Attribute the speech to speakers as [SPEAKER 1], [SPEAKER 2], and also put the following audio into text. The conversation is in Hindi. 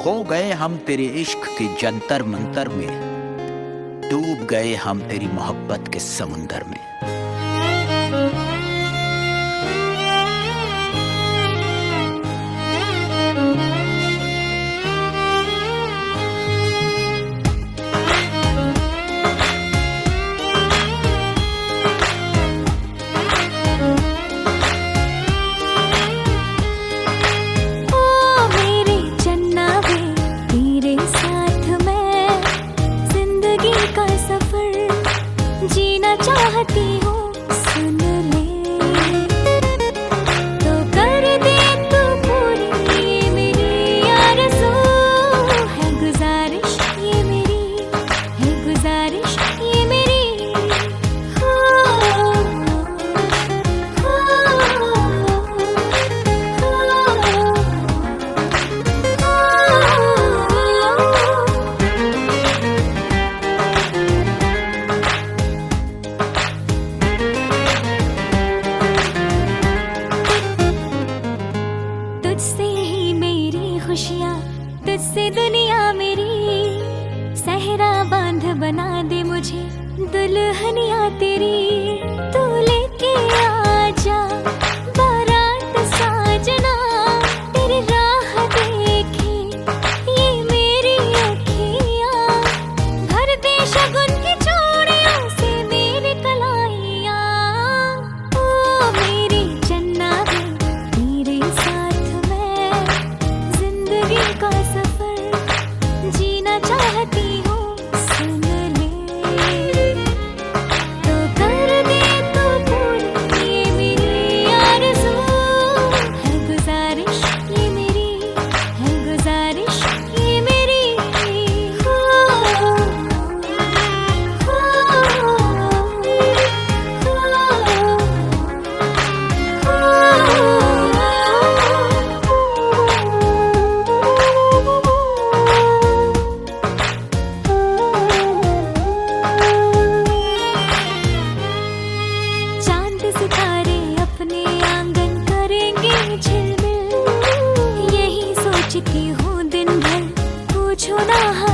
[SPEAKER 1] खो गए हम तेरे इश्क के जंतर मंतर में, डूब गए हम तेरी मोहब्बत के समुंदर में।
[SPEAKER 2] चाहती हूँ सुन ले, तो कर दे तू पूरी ये मेरी आरज़ू है, गुजारिश ये मेरी है, गुजारिश ये मेरी। हो, हो, तुझसे ही मेरी खुशियाँ, तुझसे दुनिया मेरी, सहरा बांध बना दे मुझे दुल्हनिया तेरी। तू लेके आजा बारात साजना, तेरी राह देखे ये मेरी अखियाँ, भर दे शगुन की चूड़ियों से मेरी कलाइयाँ। ओ मेरी जन्ना वे तेरे साथ मैं जिंदगी का सफर जीना चाहती हूँ सुन ले, तो कर दे तू पूरी ये मेरी आरज़ू है, गुजारिश ये मेरी है, गुजारिश ये मेरी। हो, चांद सितारे अपने आंगन करेंगे झिलमिल, यही सोचती हूँ दिन भर, पूछो ना